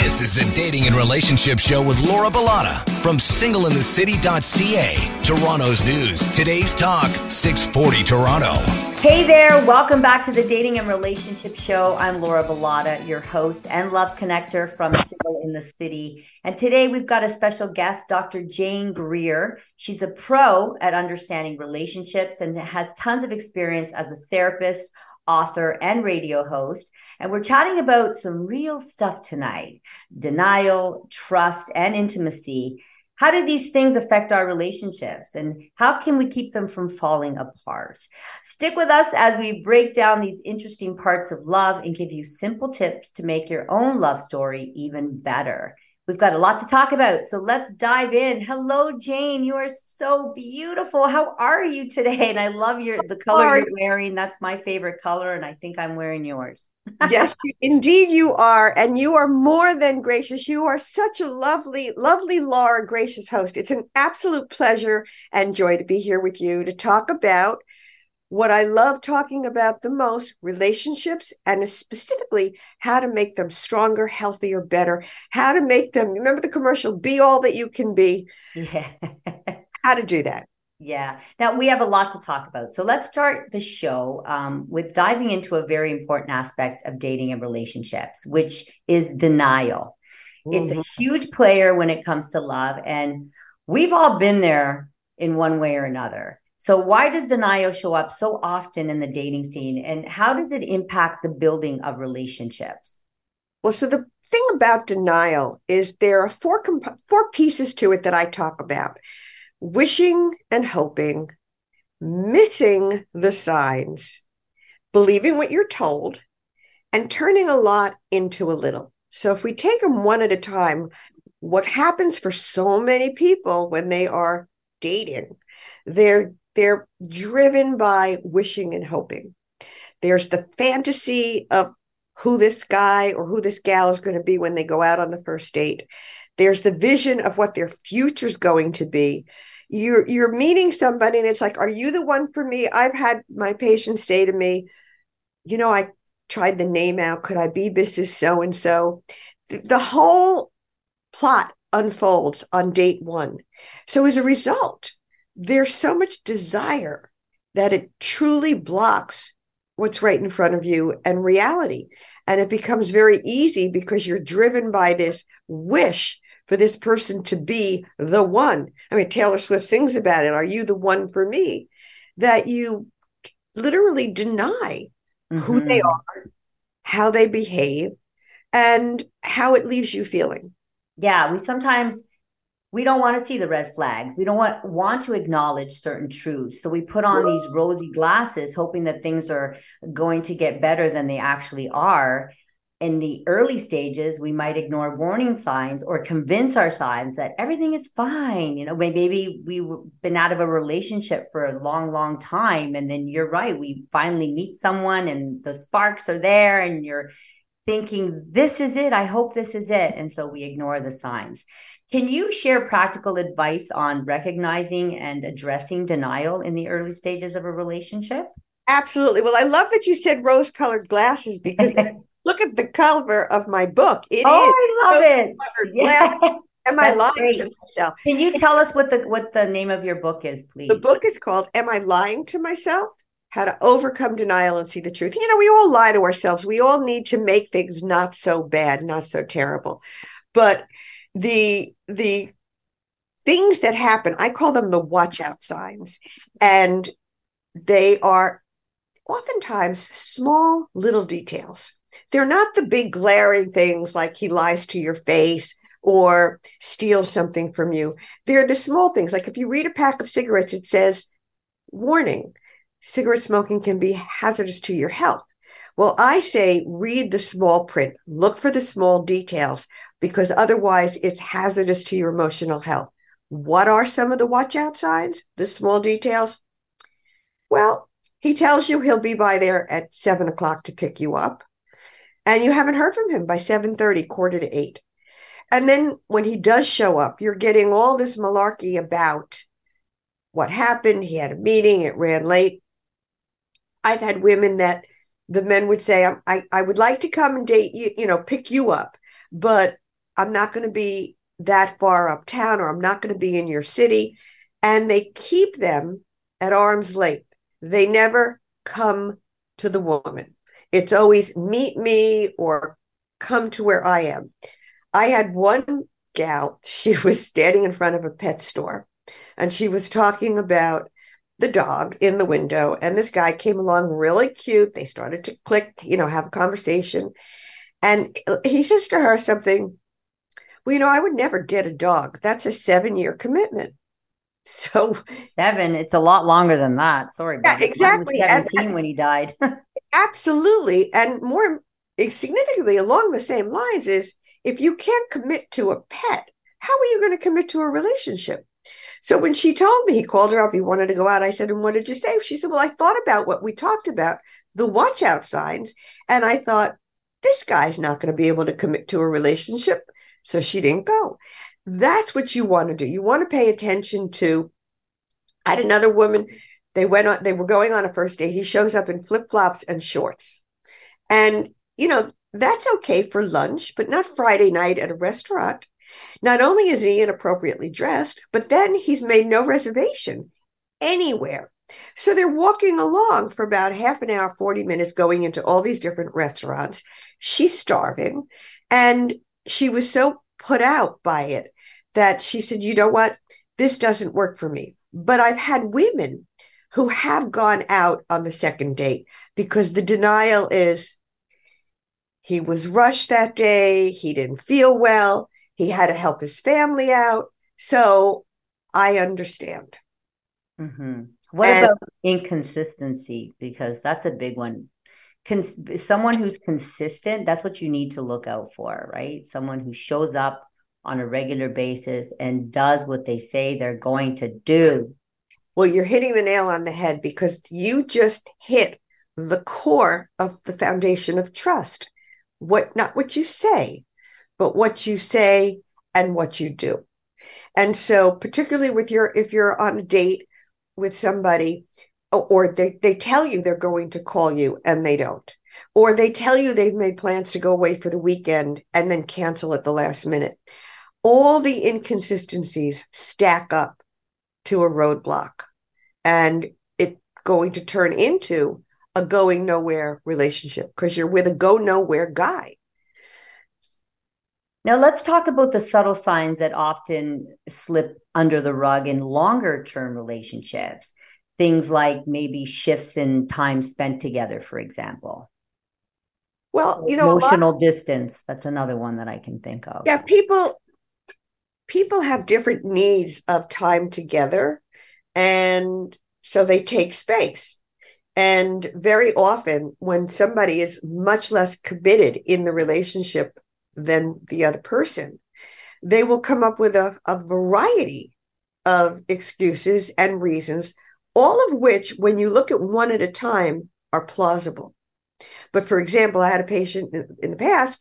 This is the Dating and Relationship Show with Laura Bilotta from singleinthecity.ca. Toronto's news. Today's talk, 640 Toronto. Hey there. Welcome back to the Dating and Relationship Show. I'm Laura Bilotta, your host and love connector from Single in the City. And today we've got a special guest, Dr. Jane Greer. She's a pro at understanding relationships and has tons of experience as a therapist, author, and radio host. And we're chatting about some real stuff tonight: denial, trust, and intimacy. How do these things affect our relationships, and how can we keep them from falling apart? Stick with us as we break down these interesting parts of love and give you simple tips to make your own love story even better. We've got a lot to talk about, so let's dive in. Hello, Jane. You are so beautiful. How are you today? And I love the color you're wearing. That's my favorite color, and I think I'm wearing yours. Yes, indeed you are. And you are more than gracious. You are such a lovely, lovely Laura, gracious host. It's an absolute pleasure and joy to be here with you to talk about what I love talking about the most: relationships, and specifically how to make them stronger, healthier, better, how to make them, remember the commercial, be all that you can be. Yeah. How to do that. Yeah. Now, we have a lot to talk about. So let's start the show with diving into a very important aspect of dating and relationships, which is denial. It's a huge player when it comes to love, and we've all been there in one way or another. So why does denial show up so often in the dating scene, and how does it impact the building of relationships? Well, so the thing about denial is there are four pieces to it that I talk about: wishing and hoping, missing the signs, believing what you're told, and turning a lot into a little. So if we take them one at a time, what happens for so many people when they are dating, they're driven by wishing and hoping. There's the fantasy of who this guy or who this gal is going to be when they go out on the first date. There's the vision of what their future's going to be. You're meeting somebody and it's like, are you the one for me? I've had my patients say to me, I tried the name out. Could I be Mrs. So-and-so? The whole plot unfolds on date one. So as a result, there's so much desire that it truly blocks what's right in front of you and reality. And it becomes very easy because you're driven by this wish for this person to be the one. I mean, Taylor Swift sings about it. Are you the one for me? That you literally deny who they are, how they behave, and how it leaves you feeling. Yeah, we don't want to see the red flags. We don't want to acknowledge certain truths. So we put on these rosy glasses, hoping that things are going to get better than they actually are. In the early stages, we might ignore warning signs or convince ourselves that everything is fine. Maybe we've been out of a relationship for a long, long time. And then you're right. We finally meet someone and the sparks are there and you're thinking, this is it. I hope this is it. And so we ignore the signs. Can you share practical advice on recognizing and addressing denial in the early stages of a relationship? Absolutely. Well, I love that you said rose-colored glasses because look at the cover of my book. I love it. Yeah. Am I lying to myself? Can you tell us what the name of your book is, please? The book is called Am I Lying to Myself? How to Overcome Denial and See the Truth. We all lie to ourselves. We all need to make things not so bad, not so terrible. But the things that happen, I call them the watch out signs. And they are oftentimes small little details. They're not the big glaring things like he lies to your face or steals something from you. They're the small things. Like if you read a pack of cigarettes, it says, warning, cigarette smoking can be hazardous to your health. Well, I say read the small print, look for the small details, because otherwise it's hazardous to your emotional health. What are some of the watch out signs, the small details? Well, he tells you he'll be by there at 7:00 to pick you up, and you haven't heard from him by 7:30, 7:45. And then when he does show up, you're getting all this malarkey about what happened. He had a meeting, it ran late. I've had women that the men would say, I would like to come and date you, pick you up, but I'm not going to be that far uptown, or I'm not going to be in your city. And they keep them at arm's length. They never come to the woman. It's always meet me or come to where I am. I had one gal, she was standing in front of a pet store and she was talking about the dog in the window. And this guy came along really cute. They started to click, have a conversation. And he says to her something, well, I would never get a dog. That's a 7-year commitment. So 7, it's a lot longer than that. Sorry, yeah, buddy. exactly. He was 17 when he died. Absolutely. And more significantly along the same lines is, if you can't commit to a pet, how are you going to commit to a relationship? So when she told me, he called her up, he wanted to go out. I said, and what did you say? She said, well, I thought about what we talked about, the watch out signs. And I thought, this guy's not going to be able to commit to a relationship. So she didn't go. That's what you want to do. You want to pay attention to. I had another woman, they were going on a first date. He shows up in flip-flops and shorts. And, that's okay for lunch, but not Friday night at a restaurant. Not only is he inappropriately dressed, but then he's made no reservation anywhere. So they're walking along for about half an hour, 40 minutes, going into all these different restaurants. She's starving. And she was so put out by it that she said, you know what? This doesn't work for me. But I've had women who have gone out on the second date because the denial is, he was rushed that day. He didn't feel well. He had to help his family out. So I understand. Mm-hmm. What about inconsistency? Because that's a big one. Someone who's consistent, that's what you need to look out for, right? Someone who shows up on a regular basis and does what they say they're going to do. Well, you're hitting the nail on the head, because you just hit the core of the foundation of trust. Not what you say, but what you say and what you do. And so particularly if you're on a date with somebody, or they tell you they're going to call you and they don't, or they tell you they've made plans to go away for the weekend and then cancel at the last minute. All the inconsistencies stack up to a roadblock, and it's going to turn into a going nowhere relationship, because you're with a go nowhere guy. Now let's talk about the subtle signs that often slip under the rug in longer term relationships. Things like maybe shifts in time spent together, for example. Well, emotional distance. That's another one that I can think of. Yeah, people have different needs of time together, and so they take space. And very often when somebody is much less committed in the relationship than the other person, they will come up with a variety of excuses and reasons, all of which, when you look at one at a time, are plausible. But for example, I had a patient in the past,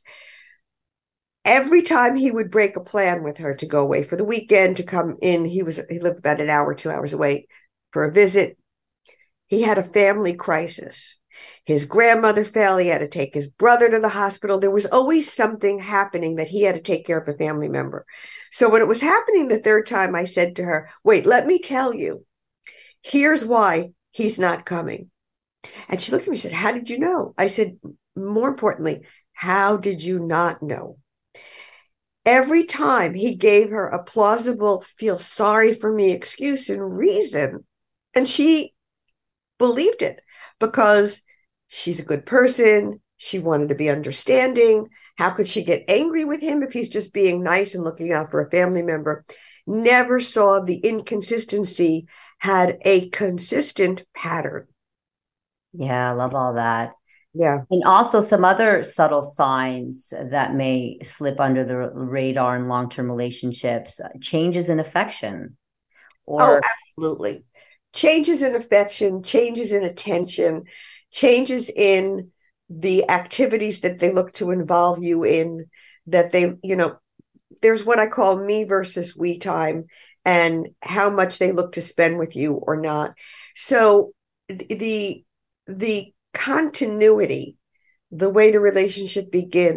every time he would break a plan with her to go away for the weekend, to come in, he lived about an hour, 2 hours away for a visit. He had a family crisis. His grandmother fell. He had to take his brother to the hospital. There was always something happening that he had to take care of a family member. So when it was happening the third time, I said to her, wait, let me tell you, here's why he's not coming. And she looked at me and said, how did you know? I said, more importantly, how did you not know? Every time he gave her a plausible, feel sorry for me excuse and reason, and she believed it because she's a good person. She wanted to be understanding. How could she get angry with him if he's just being nice and looking out for a family member? Never saw the inconsistency, had a consistent pattern. Yeah, I love all that. Yeah. And also some other subtle signs that may slip under the radar in long-term relationships, changes in affection. Absolutely. Changes in affection, changes in attention, changes in the activities that they look to involve you in, that they, there's what I call me versus we time, and how much they look to spend with you or not. So the continuity, the way the relationship begins,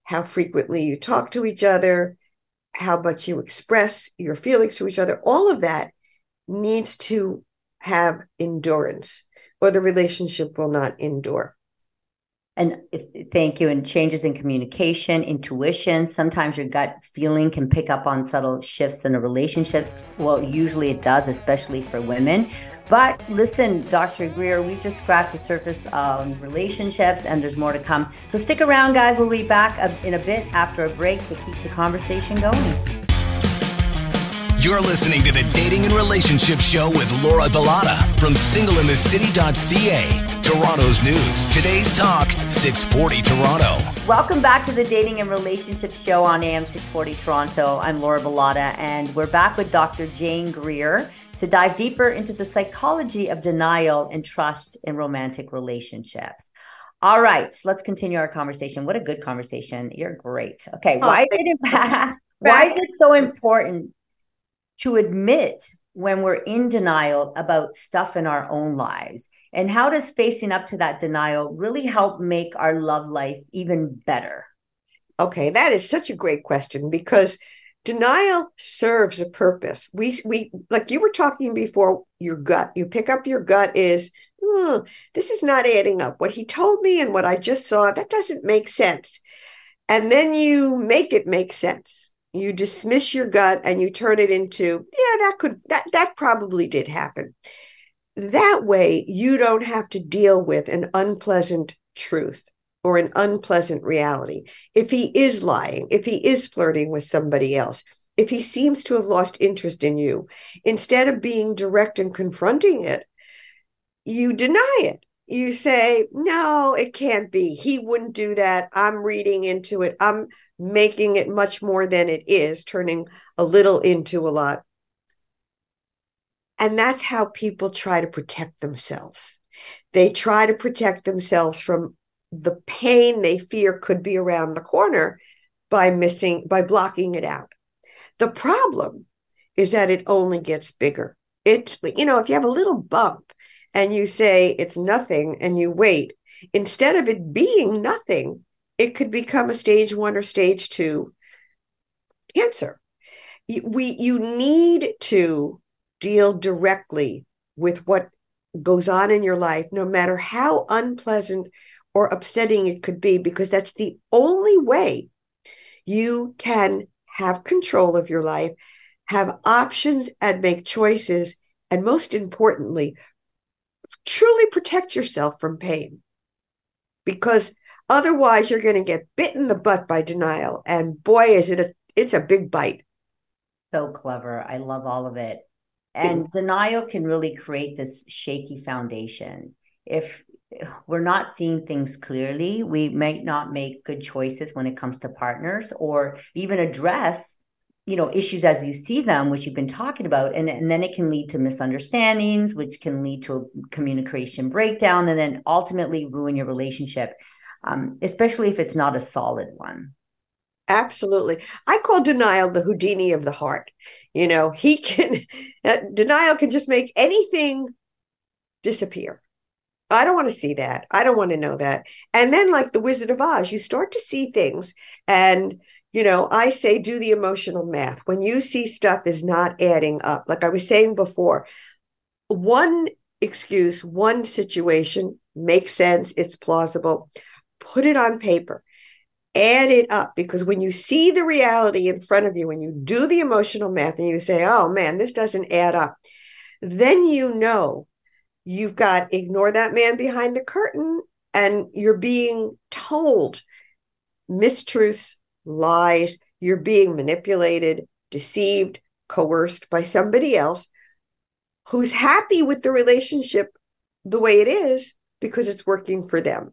how frequently you talk to each other, how much you express your feelings to each other. All of that needs to have endurance, or the relationship will not endure. And thank you. And changes in communication, intuition. Sometimes your gut feeling can pick up on subtle shifts in a relationship. Well, usually it does, especially for women. But listen, Dr. Greer, we just scratched the surface of relationships and there's more to come. So stick around, guys. We'll be back in a bit after a break to keep the conversation going. You're listening to the Dating and Relationship Show with Laura Bilotta from singleinthecity.ca. Toronto's news. Today's talk, 640 Toronto. Welcome back to the Dating and Relationship Show on AM 640 Toronto. I'm Laura Bilotta, and we're back with Dr. Jane Greer to dive deeper into the psychology of denial and trust in romantic relationships. All right, let's continue our conversation. What a good conversation. You're great. Okay, why is it so important to admit when we're in denial about stuff in our own lives? And how does facing up to that denial really help make our love life even better? Okay, that is such a great question, because denial serves a purpose. We like you were talking before, your gut. You pick up your gut is, this is not adding up. What he told me and what I just saw, that doesn't make sense. And then you make it make sense. You dismiss your gut and you turn it into, that probably did happen. That way, you don't have to deal with an unpleasant truth or an unpleasant reality. If he is lying, if he is flirting with somebody else, if he seems to have lost interest in you, instead of being direct and confronting it, you deny it. You say, no, it can't be. He wouldn't do that. I'm reading into it. I'm making it much more than it is, turning a little into a lot. And that's how people try to protect themselves. They try to protect themselves from the pain they fear could be around the corner by blocking it out. The problem is that it only gets bigger. It's, if you have a little bump and you say it's nothing and you wait, instead of it being nothing, it could become a stage 1 or stage 2 cancer. You need to deal directly with what goes on in your life, no matter how unpleasant or upsetting it could be, because that's the only way you can have control of your life, have options and make choices, and most importantly, truly protect yourself from pain. Because otherwise you're going to get bit in the butt by denial. And boy, it's a big bite. So clever. I love all of it. And denial can really create this shaky foundation. If we're not seeing things clearly, we might not make good choices when it comes to partners, or even address, issues as you see them, which you've been talking about. And then it can lead to misunderstandings, which can lead to a communication breakdown, and then ultimately ruin your relationship, especially if it's not a solid one. Absolutely. I call denial the Houdini of the heart. Denial can just make anything disappear. I don't want to see that. I don't want to know that. And then, like the Wizard of Oz, you start to see things. And, I say, do the emotional math. When you see stuff is not adding up, like I was saying before, one excuse, one situation makes sense. It's plausible. Put it on paper. Add it up, because when you see the reality in front of you, when you do the emotional math and you say, oh man, this doesn't add up, then you've got ignore that man behind the curtain, and you're being told mistruths, lies, you're being manipulated, deceived, coerced by somebody else who's happy with the relationship the way it is because it's working for them,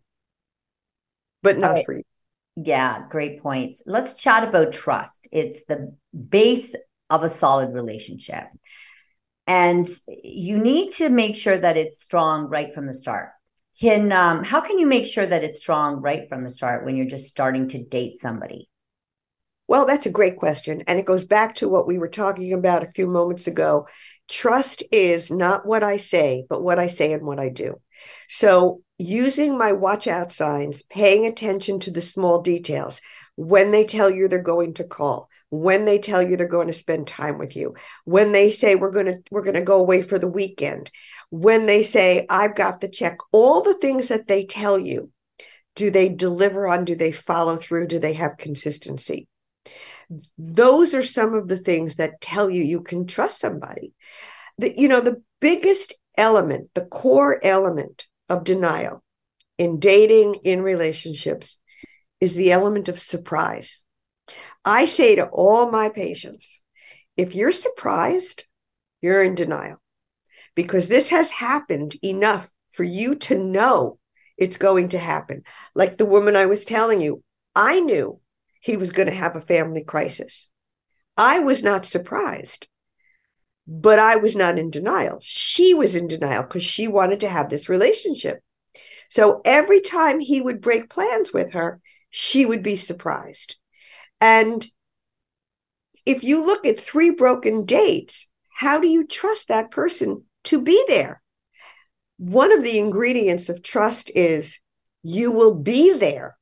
but not for you. Yeah, great points. Let's chat about trust. It's the base of a solid relationship. And you need to make sure that it's strong right from the start. How can you make sure that it's strong right from the start when you're just starting to date somebody? Well, that's a great question. And it goes back to what we were talking about a few moments ago. Trust is not what I say, but what I say and what I do. So using my watch out signs, paying attention to the small details, when they tell you they're going to call, when they tell you they're going to spend time with you, when they say we're going to go away for the weekend, when they say I've got the check, all the things that they tell you, do they deliver on? Do they follow through? Do they have consistency? Those are some of the things that tell you you can trust somebody. The biggest element, the core element of denial in dating, in relationships, is the element of surprise. I say to all my patients, if you're surprised, you're in denial, because this has happened enough for you to know it's going to happen. Like the woman I was telling you, I knew he was going to have a family crisis. I was not surprised, but I was not in denial. She was in denial because she wanted to have this relationship. So every time he would break plans with her, she would be surprised. And if you look at 3 broken dates, how do you trust that person to be there? One of the ingredients of trust is you will be there,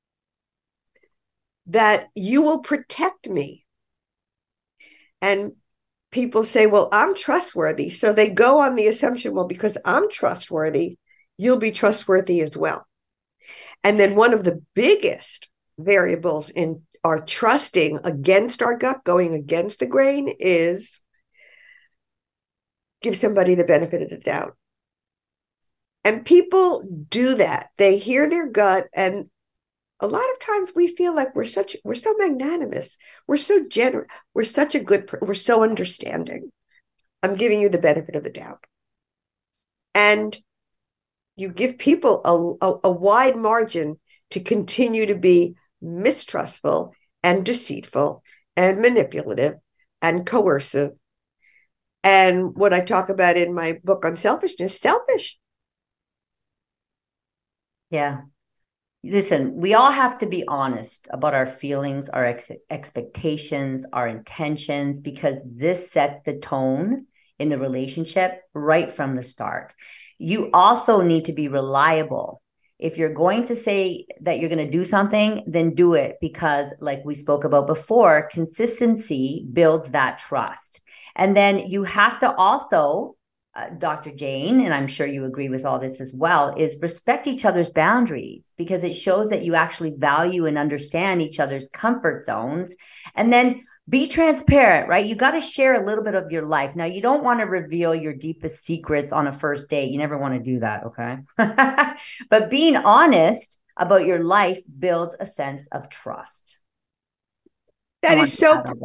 that you will protect me. And people say, well, I'm trustworthy. So they go on the assumption, well, because I'm trustworthy, you'll be trustworthy as well. And then one of the biggest variables in our trusting against our gut, going against the grain, is give somebody the benefit of the doubt. And people do that. They hear their gut, and a lot of times we feel like we're so magnanimous, we're so generous, we're so understanding. I'm giving you the benefit of the doubt. And you give people a wide margin to continue to be mistrustful and deceitful and manipulative and coercive. And what I talk about in my book on selfishness, selfish. Yeah. Listen, we all have to be honest about our feelings, our expectations, our intentions, because this sets the tone in the relationship right from the start. You also need to be reliable. If you're going to say that you're going to do something, then do it, because like we spoke about before, consistency builds that trust. And then you have to also, Dr. Jane, and I'm sure you agree with all this as well, is respect each other's boundaries, because it shows that you actually value and understand each other's comfort zones. And then be transparent, right? You got to share a little bit of your life. Now, you don't want to reveal your deepest secrets on a first date. You never want to do that, okay? But being honest about your life builds a sense of trust. That is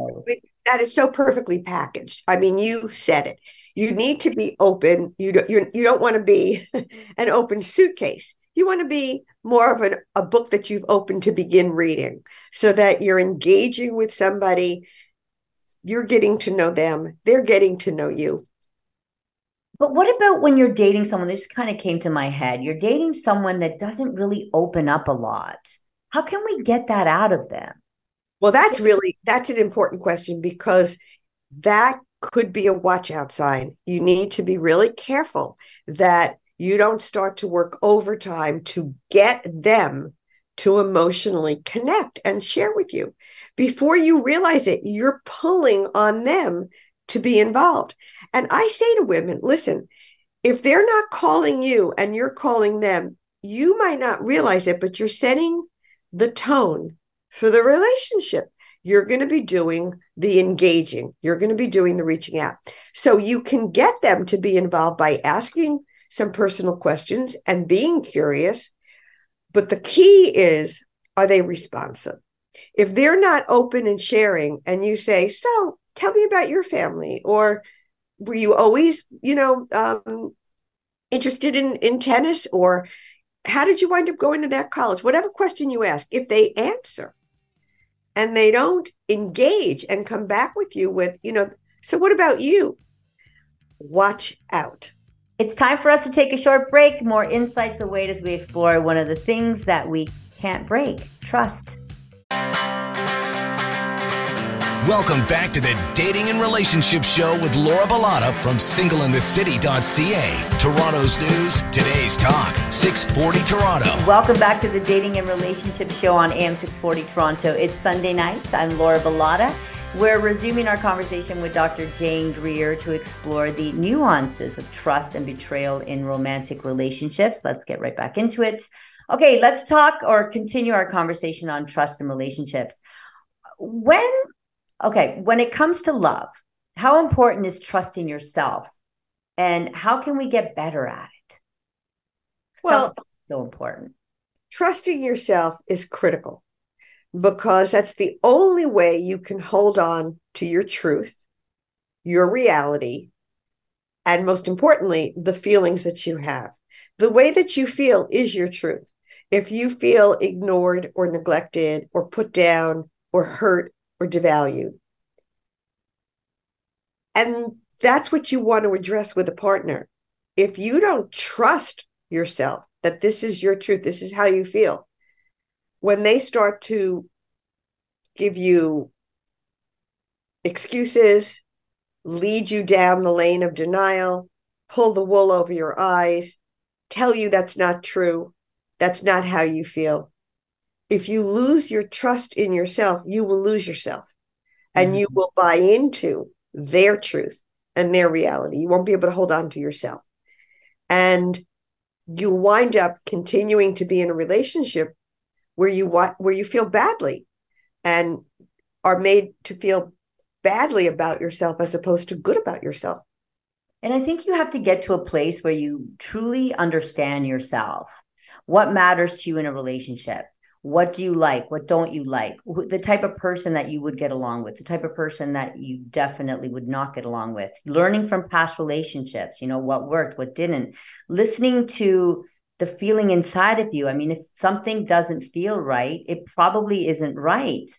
so perfectly packaged. I mean, you said it. You need to be open. You don't want to be an open suitcase. You want to be more of a book that you've opened to begin reading, so that you're engaging with somebody. You're getting to know them. They're getting to know you. But what about when you're dating someone? This kind of came to my head. You're dating someone that doesn't really open up a lot. How can we get that out of them? Well, that's an important question, because that could be a watch out sign. You need to be really careful that you don't start to work overtime to get them to emotionally connect and share with you. Before you realize it, you're pulling on them to be involved. And I say to women, listen, if they're not calling you and you're calling them, you might not realize it, but you're setting the tone for the relationship. You're going to be doing the engaging. You're going to be doing the reaching out. So you can get them to be involved by asking some personal questions and being curious. But the key is, are they responsive? If they're not open and sharing, and you say, so tell me about your family, or were you always, interested in tennis, or how did you wind up going to that college? Whatever question you ask, if they answer and they don't engage and come back with you with, so what about you? Watch out. It's time for us to take a short break. More insights await as we explore one of the things that we can't break: trust. Welcome back to the Dating and Relationship Show with Laura Bilotta from singleinthecity.ca. Toronto's news, today's talk, 640 Toronto. Welcome back to the Dating and Relationship Show on AM 640 Toronto. It's Sunday night. I'm Laura Bilotta. We're resuming our conversation with Dr. Jane Greer to explore the nuances of trust and betrayal in romantic relationships. Let's get right back into it. Okay, let's talk or continue our conversation on trust and relationships. When it comes to love, how important is trusting yourself, and how can we get better at it? Well, so important. Trusting yourself is critical because that's the only way you can hold on to your truth, your reality, and most importantly, the feelings that you have. The way that you feel is your truth. If you feel ignored or neglected or put down or hurt or devalued, and that's what you want to address with a partner. If you don't trust yourself that this is your truth, this is how you feel, when they start to give you excuses, lead you down the lane of denial, pull the wool over your eyes, tell you that's not true, that's not how you feel. If you lose your trust in yourself, you will lose yourself, and you will buy into their truth and their reality. You won't be able to hold on to yourself. And you wind up continuing to be in a relationship where you feel badly and are made to feel badly about yourself as opposed to good about yourself. And I think you have to get to a place where you truly understand yourself. What matters to you in a relationship? What do you like? What don't you like? The type of person that you would get along with, the type of person that you definitely would not get along with. Learning from past relationships, what worked, what didn't. Listening to the feeling inside of you. I mean, if something doesn't feel right, it probably isn't right.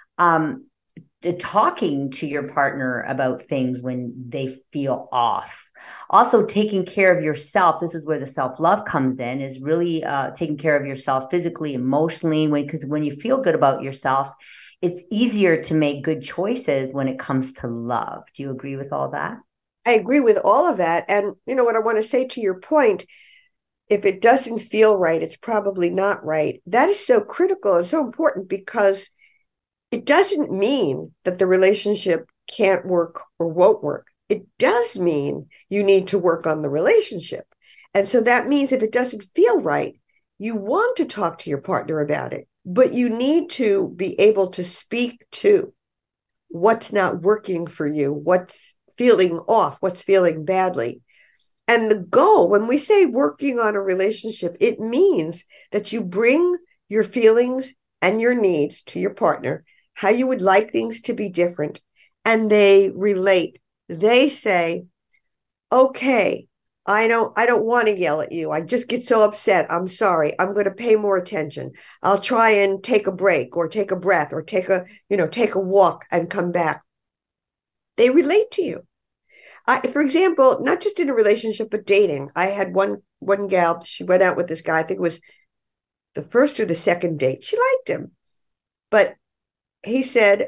Talking to your partner about things when they feel off. Also, taking care of yourself. This is where the self-love comes in, is really taking care of yourself physically, emotionally, because when you feel good about yourself, it's easier to make good choices when it comes to love. Do you agree with all that? I agree with all of that. And what I want to say to your point, if it doesn't feel right, it's probably not right. That is so critical and so important, because it doesn't mean that the relationship can't work or won't work. It does mean you need to work on the relationship. And so that means if it doesn't feel right, you want to talk to your partner about it, but you need to be able to speak to what's not working for you, what's feeling off, what's feeling badly. And the goal, when we say working on a relationship, it means that you bring your feelings and your needs to your partner, how you would like things to be different, and they relate. They say, okay, I don't want to yell at you. I just get so upset. I'm sorry. I'm going to pay more attention. I'll try and take a break or take a breath or take a walk and come back. They relate to you. For example, not just in a relationship, but dating. I had one gal, she went out with this guy. I think it was the first or the second date. She liked him, but he said,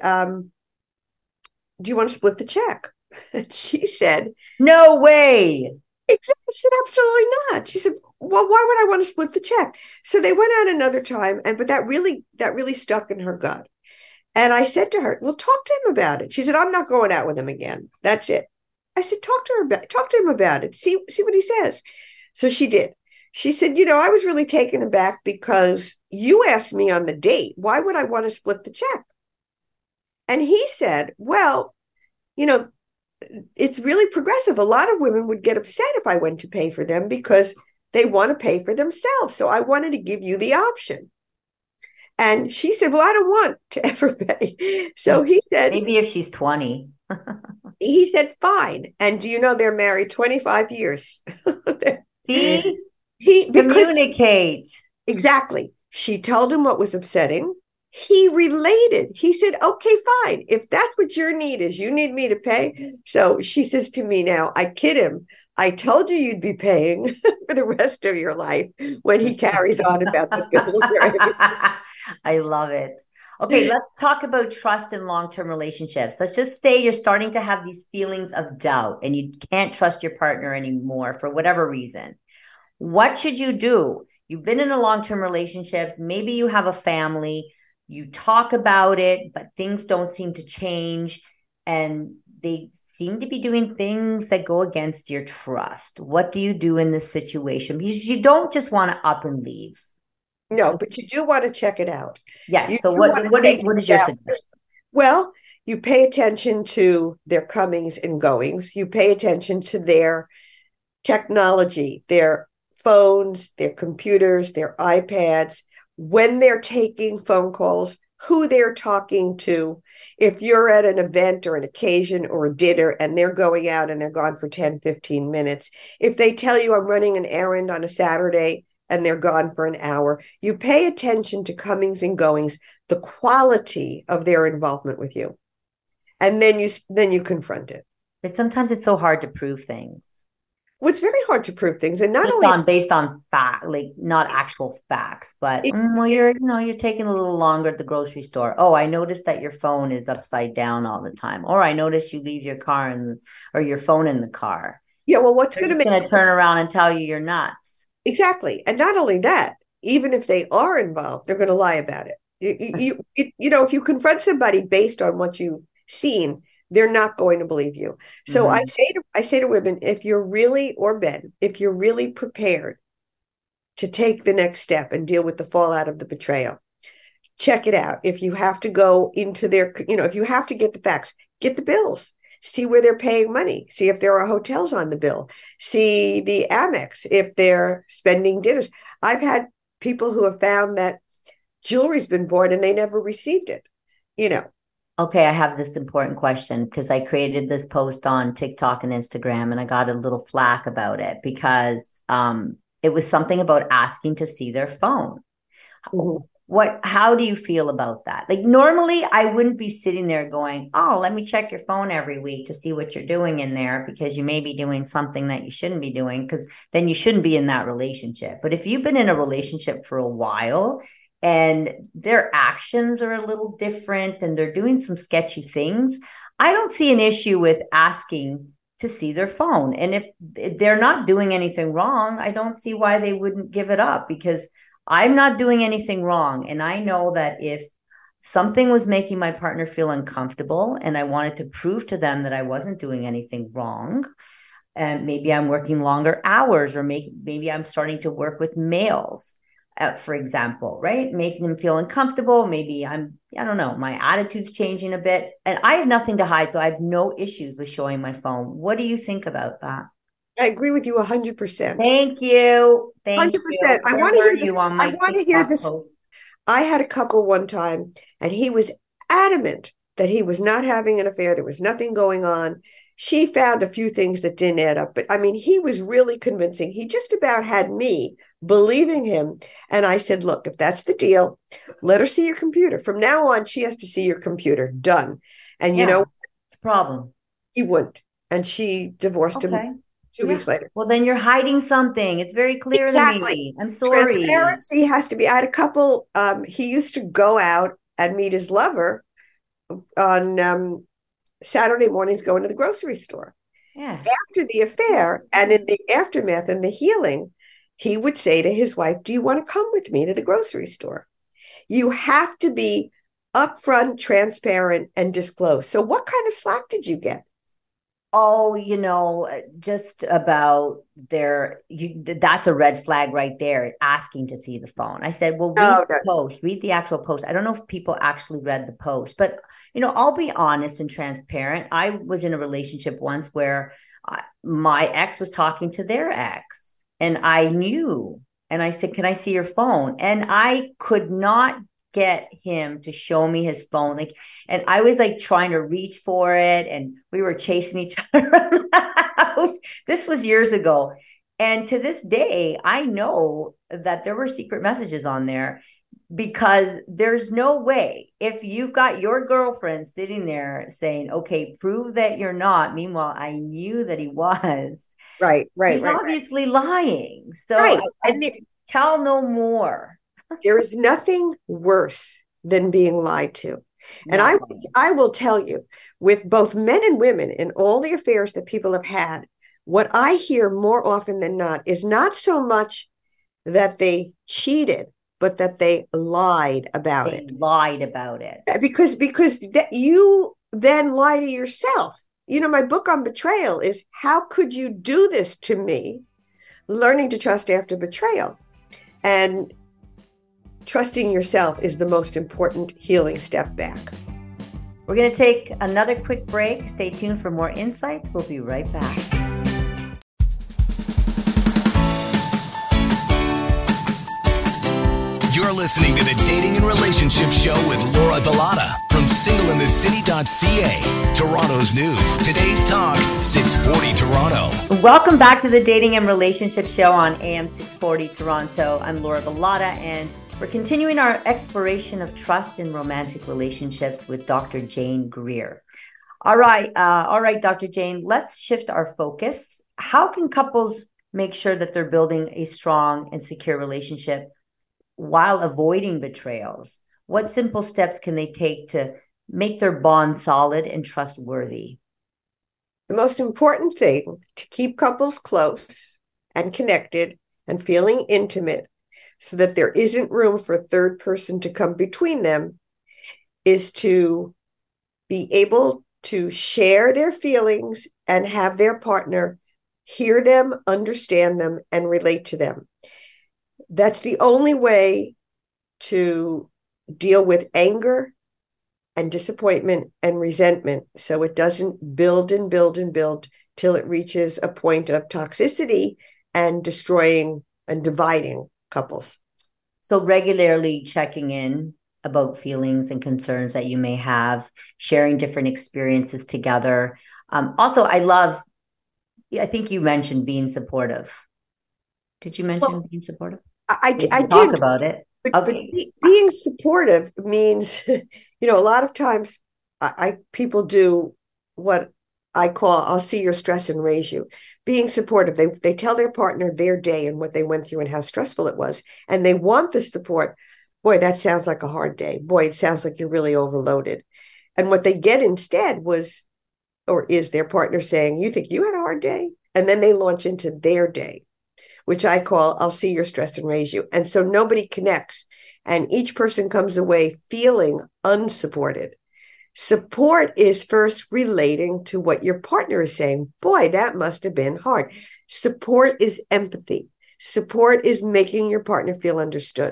do you want to split the check? And she said, no way. Exactly. She said, absolutely not. She said, well, why would I want to split the check? So they went out another time, but that really stuck in her gut. And I said to her, well, talk to him about it. She said, I'm not going out with him again. That's it. I said, talk to him about it. See what he says. So she did. She said, I was really taken aback because you asked me on the date, why would I want to split the check? And he said, well, it's really progressive. A lot of women would get upset if I went to pay for them because they want to pay for themselves. So I wanted to give you the option. And she said, well, I don't want to ever pay. So he said, maybe if she's 20. He said, fine. And do you know they're married 25 years? See? Communicate. Exactly. She told him what was upsetting. He related. He said, okay, fine. If that's what your need is, you need me to pay. So she says to me now, I kid him. I told you you'd be paying for the rest of your life, when he carries on about the bills. I love it. Okay, let's talk about trust in long-term relationships. Let's just say you're starting to have these feelings of doubt and you can't trust your partner anymore for whatever reason. What should you do? You've been in a long-term relationships, maybe you have a family, you talk about it, but things don't seem to change and they seem to be doing things that go against your trust. What do you do in this situation? Because you don't just want to up and leave. No, but you do want to check it out. Yes. You So do want to what take is it your out. suggestion? Well, you pay attention to their comings and goings. You pay attention to their technology, their phones, their computers, their iPads, when they're taking phone calls, who they're talking to. If you're at an event or an occasion or a dinner and they're going out and they're gone for 10, 15 minutes, if they tell you I'm running an errand on a Saturday and they're gone for an hour, you pay attention to comings and goings, the quality of their involvement with you. And then you confront it. But sometimes it's so hard to prove things. Well, it's very hard to prove things, and not Just only based on fact, like not actual facts, but it, well, you're taking a little longer at the grocery store. Oh, I noticed that your phone is upside down all the time. Or I noticed you leave your car or your phone in the car. yeah. Well, what's They're going to just make going to turn around and tell you you're nuts. exactly, and not only that, even if they are involved, they're going to lie about it. If you confront somebody based on what you've seen, they're not going to believe you. So Mhm. I say to women, if you're really, or men, if you're really prepared to take the next step and deal with the fallout of the betrayal, check it out. If you have to go into their, if you have to get the facts, get the bills, see where they're paying money, see if there are hotels on the bill, see the Amex, if they're spending dinners. I've had people who have found that jewelry's been bought and they never received it, you know. Okay, I have this important question because I created this post on TikTok and Instagram and I got a little flack about it because it was something about asking to see their phone. Mhm. How do you feel about that? Like normally I wouldn't be sitting there going, "Oh, let me check your phone every week to see what you're doing in there because you may be doing something that you shouldn't be doing because then you shouldn't be in that relationship." But if you've been in a relationship for a while and their actions are a little different and they're doing some sketchy things, I don't see an issue with asking to see their phone. And if they're not doing anything wrong, I don't see why they wouldn't give it up because I'm not doing anything wrong. And I know that if something was making my partner feel uncomfortable and I wanted to prove to them that I wasn't doing anything wrong, and maybe I'm working longer hours or maybe I'm starting to work with males, for example, right? Making them feel uncomfortable. Maybe I don't know, my attitude's changing a bit and I have nothing to hide. So I have no issues with showing my phone. What do you think about that? I agree with you 100%. Thank you. Thank you. 100%. I Where want to were hear this. you on I my want to hear TikTok this. post? I had a couple one time, and he was adamant that he was not having an affair. There was nothing going on. She found a few things that didn't add up, but I mean, he was really convincing. He just about had me believing him. And I said, look, if that's the deal, let her see your computer. From now on, she has to see your computer. Done. And Yeah, it's a problem. he wouldn't. And she divorced him Okay. 2 weeks Yeah. later. Well, then you're hiding something. It's very clear to Exactly. me. I'm sorry. Transparency has to be. I had a couple. He used to go out and meet his lover on Saturday mornings, going to the grocery store. Yeah. After the affair and in the aftermath and the healing, he would say to his wife, "Do you want to come with me to the grocery store?" You have to be upfront, transparent, and disclose. So, what kind of slack did you get? Oh, just about that's a red flag right there, asking to see the phone. I said, well, read No, the post, read the actual post. I don't know if people actually read the post, but I'll be honest and transparent. I was in a relationship once where my ex was talking to their ex and I knew, and I said, can I see your phone? And I could not get him to show me his phone. And I was like trying to reach for it and we were chasing each other around the house. This was years ago. And to this day, I know that there were secret messages on there because there's no way if you've got your girlfriend sitting there saying, okay, prove that you're not. Meanwhile, I knew that he was. Right. He's obviously lying. So Right. I tell no more. There is nothing worse than being lied to. And Yeah. I will tell you, with both men and women in all the affairs that people have had, what I hear more often than not is not so much that they cheated, but that they lied about They it. lied about it. Because you then lie to yourself. You know, my book on betrayal is How Could You Do This to Me? Learning to Trust After Betrayal. And trusting yourself is the most important healing step back. We're going to take another quick break. Stay tuned for more insights. We'll be right back. You're listening to the Dating and Relationship Show with Laura Bilotta from singleinthecity.ca. Toronto's news, today's talk, 640 Toronto. Welcome back to the Dating and Relationship Show on AM 640 Toronto. I'm Laura Bilotta, and we're continuing our exploration of trust in romantic relationships with Dr. Jane Greer. All right, Dr. Jane, let's shift our focus. How can couples make sure that they're building a strong and secure relationship while avoiding betrayals? What simple steps can they take to make their bond solid and trustworthy? The most important thing to keep couples close and connected and feeling intimate so that there isn't room for a third person to come between them is to be able to share their feelings and have their partner hear them, understand them, and relate to them. That's the only way to deal with anger and disappointment and resentment, so it doesn't build and build and build till it reaches a point of toxicity and destroying and dividing couples. So regularly checking in about feelings and concerns that you may have, sharing different experiences together. Also, I think you mentioned being supportive. Did you mention being supportive? I talk did about it. But being supportive means, a lot of times people do what I call, I'll see your stress and raise you. Being supportive, they tell their partner their day and what they went through and how stressful it was. And they want the support. Boy, that sounds like a hard day. Boy, it sounds like you're really overloaded. And what they get instead is their partner saying, you think you had a hard day? And then they launch into their day, which I call, I'll see your stress and raise you. And so nobody connects. And each person comes away feeling unsupported. Support is first relating to what your partner is saying. Boy, that must have been hard. Support is empathy. Support is making your partner feel understood.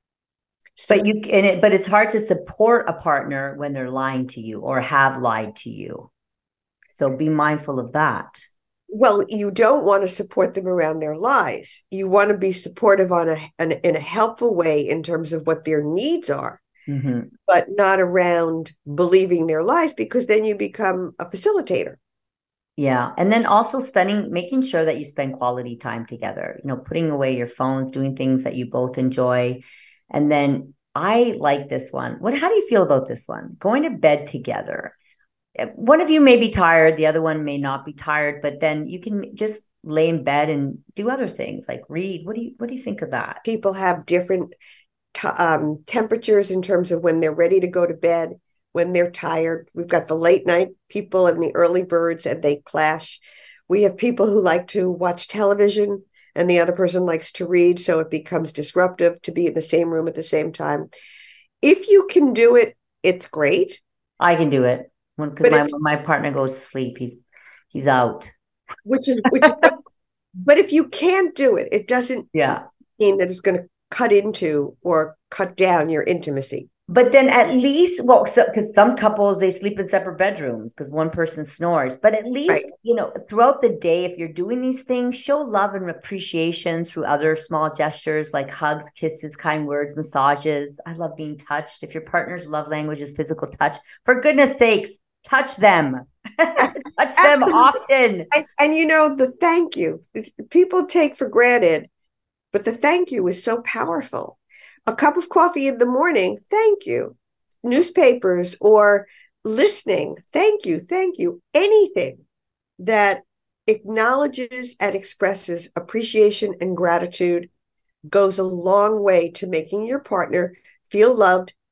But it's hard to support a partner when they're lying to you or have lied to you. So be mindful of that. Well, you don't want to support them around their lies. You want to be supportive in a helpful way in terms of what their needs are, but not around believing their lies, because then you become a facilitator. Yeah. And then also making sure that you spend quality time together, putting away your phones, doing things that you both enjoy. And then I like this one. How do you feel about this one? Going to bed together. One of you may be tired, the other one may not be tired, but then you can just lay in bed and do other things like read. What do you think of that? People have different temperatures in terms of when they're ready to go to bed, when they're tired. We've got the late night people and the early birds, and they clash. We have people who like to watch television and the other person likes to read, so it becomes disruptive to be in the same room at the same time. If you can do it, it's great. I can do it. Because my partner goes to sleep, he's out. Which is but if you can't do it, it doesn't mean that it's going to cut into or cut down your intimacy. But then at least, because some couples, they sleep in separate bedrooms because one person snores. But at least, throughout the day, if you're doing these things, show love and appreciation through other small gestures like hugs, kisses, kind words, massages. I love being touched. If your partner's love language is physical touch, for goodness sakes, touch them. Touch them often. And the thank you. People take for granted, but the thank you is so powerful. A cup of coffee in the morning, thank you. Newspapers or listening, thank you. Anything that acknowledges and expresses appreciation and gratitude goes a long way to making your partner feel loved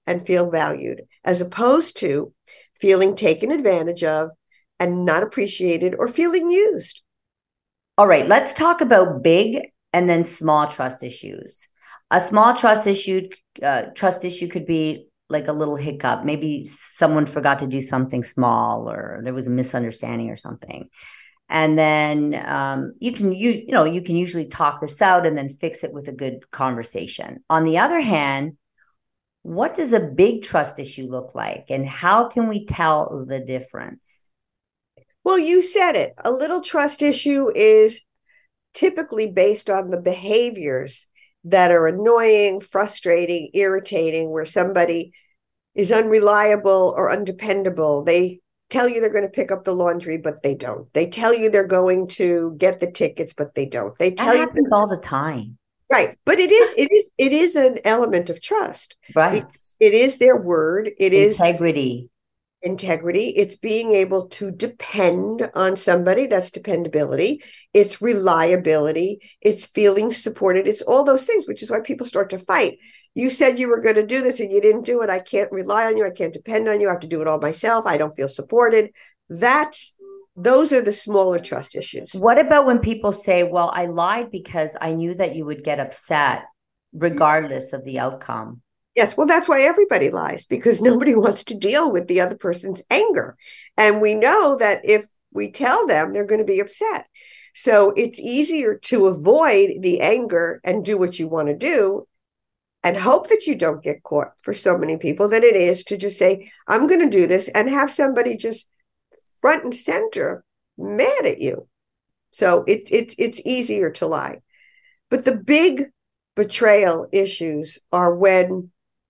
and feel valued, as opposed to feeling taken advantage of and not appreciated or feeling used. All right, let's talk about big and then small trust issues. A small trust issue could be like a little hiccup. Maybe someone forgot to do something small, or there was a misunderstanding or something. And then you can usually talk this out and then fix it with a good conversation. On the other hand, what does a big trust issue look like, and how can we tell the difference? Well, you said it. A little trust issue is typically based on the behaviors that are annoying, frustrating, irritating, where somebody is unreliable or undependable. They tell you they're going to pick up the laundry, but they don't. They tell you they're going to get the tickets, but they don't. They tell you all the time. Right. But it is an element of trust. Right. It is their word. It is integrity. It's being able to depend on somebody. That's dependability. It's reliability. It's feeling supported. It's all those things, which is why people start to fight. You said you were going to do this and you didn't do it. I can't rely on you. I can't depend on you. I have to do it all myself. I don't feel supported. Those are the smaller trust issues. What about when people say, well, I lied because I knew that you would get upset regardless of the outcome? Yes, well, that's why everybody lies, because nobody wants to deal with the other person's anger. And we know that if we tell them, they're going to be upset. So it's easier to avoid the anger and do what you want to do and hope that you don't get caught for so many people than it is to just say, I'm going to do this, and have somebody just front and center mad at you. So it's easier to lie. But the big betrayal issues are when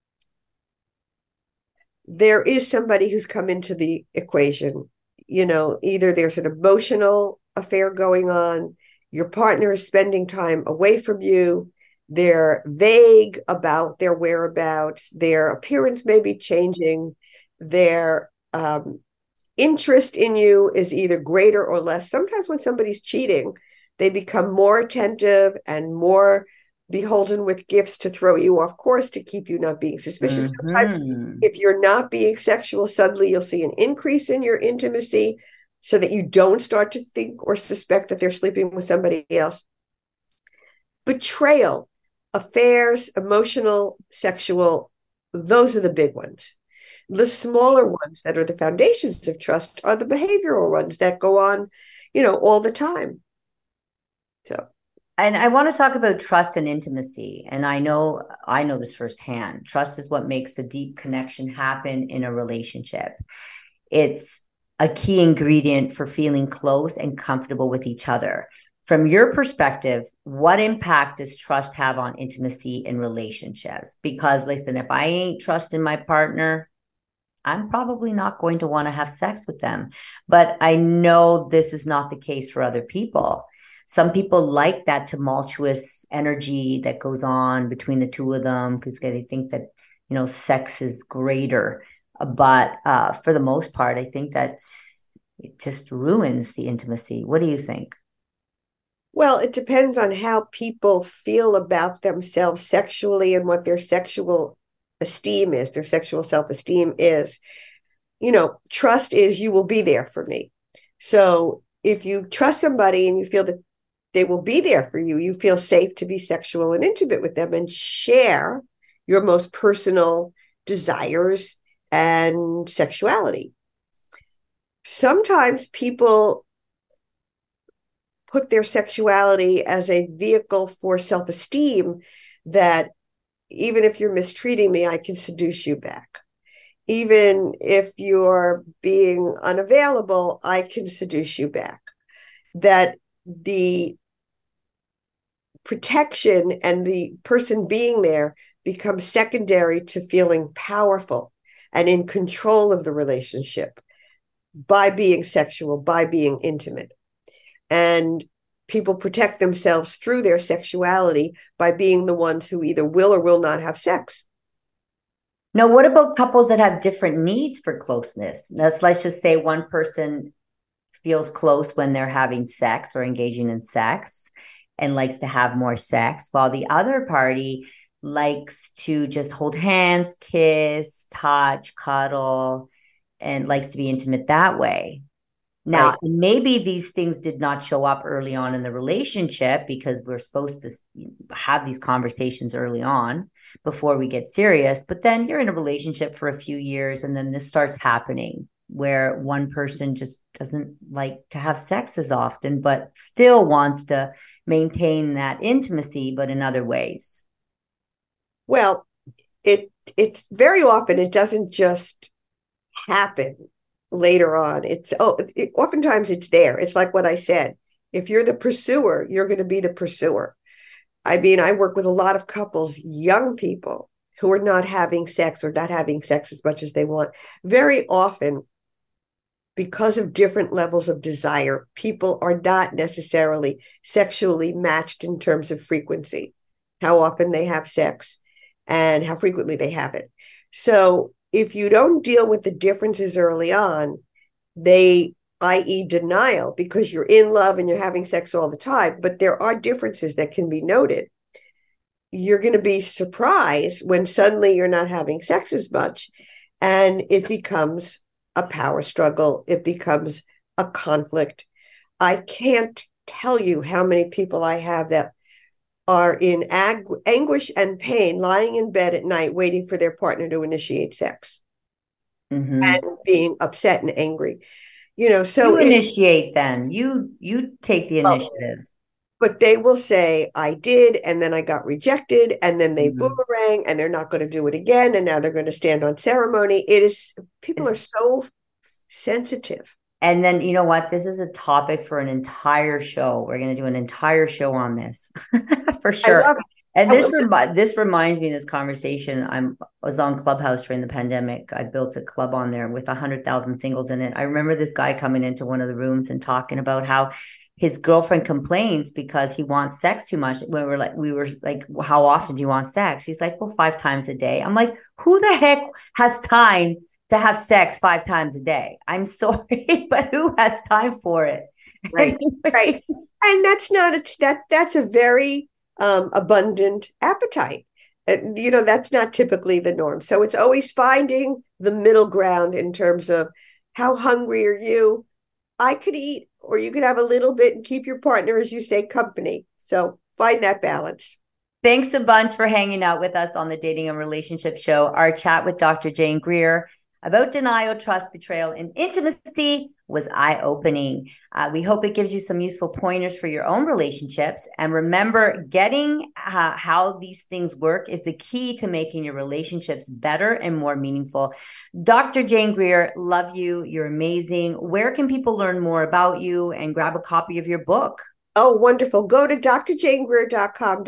there is somebody who's come into the equation. Either there's an emotional affair going on, your partner is spending time away from you, they're vague about their whereabouts, their appearance may be changing, their interest in you is either greater or less. Sometimes when somebody's cheating, they become more attentive and more beholden with gifts to throw you off course, to keep you not being suspicious. Sometimes if you're not being sexual, suddenly you'll see an increase in your intimacy so that you don't start to think or suspect that they're sleeping with somebody else. Betrayal, affairs, emotional, sexual, those are the big ones. The smaller ones that are the foundations of trust are the behavioral ones that go on, all the time. And I want to talk about trust and intimacy. And I know this firsthand. Trust is what makes a deep connection happen in a relationship. It's a key ingredient for feeling close and comfortable with each other. From your perspective, what impact does trust have on intimacy in relationships? Because listen, if I ain't trusting my partner, I'm probably not going to want to have sex with them. But I know this is not the case for other people. Some people like that tumultuous energy that goes on between the two of them because they think that, sex is greater. But for the most part, I think that it just ruins the intimacy. What do you think? Well, it depends on how people feel about themselves sexually and what their sexual esteem is, their sexual self-esteem is. Trust is you will be there for me. So if you trust somebody and you feel that they will be there for you, you feel safe to be sexual and intimate with them and share your most personal desires and sexuality. Sometimes people put their sexuality as a vehicle for self-esteem, that even if you're mistreating me, I can seduce you back. Even if you're being unavailable, I can seduce you back. That the protection and the person being there becomes secondary to feeling powerful and in control of the relationship by being sexual, by being intimate. And people protect themselves through their sexuality by being the ones who either will or will not have sex. Now, what about couples that have different needs for closeness? Let's just say one person feels close when they're having sex or engaging in sex and likes to have more sex, while the other party likes to just hold hands, kiss, touch, cuddle, and likes to be intimate that way. Now, right. Maybe these things did not show up early on in the relationship because we're supposed to have these conversations early on before we get serious. But then you're in a relationship for a few years and then this starts happening where one person just doesn't like to have sex as often, but still wants to maintain that intimacy, but in other ways. Well, it's very often it doesn't just happen later on. Oftentimes it's there. It's like what I said. If you're the pursuer, you're going to be the pursuer. I mean, I work with a lot of couples, young people who are not having sex or not having sex as much as they want. Very often, because of different levels of desire, people are not necessarily sexually matched in terms of frequency, how often they have sex and how frequently they have it. So if you don't deal with the differences early on, i.e. denial, because you're in love and you're having sex all the time, but there are differences that can be noted. You're going to be surprised when suddenly you're not having sex as much and it becomes a power struggle. It becomes a conflict. I can't tell you how many people I have that are in anguish and pain, lying in bed at night, waiting for their partner to initiate sex and being upset and angry. So you initiate then. You take the initiative. But they will say, I did, and then I got rejected, and then they boomerang, and they're not going to do it again, and now they're going to stand on ceremony. People are so sensitive. And then, you know what? This is a topic for an entire show. We're going to do an entire show on this for sure. I love it. And this reminds me of this conversation. I was on Clubhouse during the pandemic. I built a club on there with 100,000 singles in it. I remember this guy coming into one of the rooms and talking about how his girlfriend complains because he wants sex too much. We were like, how often do you want sex? He's like, well, 5 times a day. I'm like, who the heck has time to have sex 5 times a day? I'm sorry, but who has time for it? Right. Right. And that's a very abundant appetite. That's not typically the norm. So it's always finding the middle ground in terms of how hungry are you? I could eat, or you could have a little bit and keep your partner, as you say, company. So find that balance. Thanks a bunch for hanging out with us on the Dating and Relationship Show. Our chat with Dr. Jane Greer about denial, trust, betrayal, and intimacy was eye-opening. We hope it gives you some useful pointers for your own relationships. And remember, getting how these things work is the key to making your relationships better and more meaningful. Dr. Jane Greer, love you. You're amazing. Where can people learn more about you and grab a copy of your book? Oh, wonderful. Go to drjanegreer.com,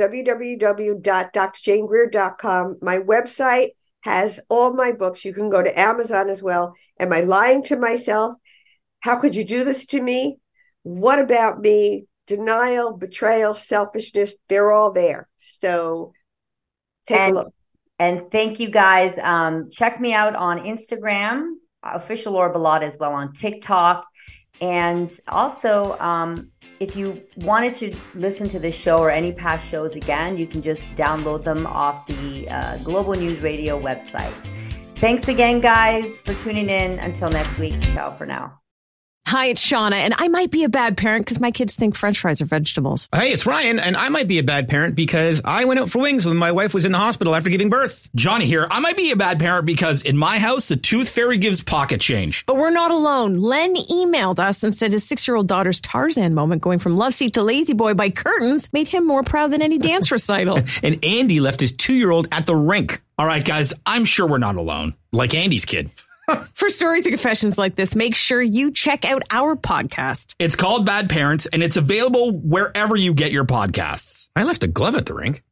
www.drjanegreer.com. My website has all my books. You can go to Amazon as well. Am I lying to myself? How could you do this to me? What about me? Denial, betrayal, selfishness, they're all there. So take a look. And thank you guys. Check me out on Instagram, official Laura Bilotta, as well on TikTok. And also, if you wanted to listen to this show or any past shows again, you can just download them off the Global News Radio website. Thanks again, guys, for tuning in. Until next week, ciao for now. Hi, it's Shauna, and I might be a bad parent because my kids think French fries are vegetables. Hey, it's Ryan, and I might be a bad parent because I went out for wings when my wife was in the hospital after giving birth. Johnny here. I might be a bad parent because in my house, the tooth fairy gives pocket change. But we're not alone. Len emailed us and said his 6-year-old daughter's Tarzan moment going from love seat to lazy boy by curtains made him more proud than any dance recital. And Andy left his 2-year-old at the rink. All right, guys, I'm sure we're not alone. Like Andy's kid. For stories and confessions like this, make sure you check out our podcast. It's called Bad Parents, and it's available wherever you get your podcasts. I left a glove at the rink.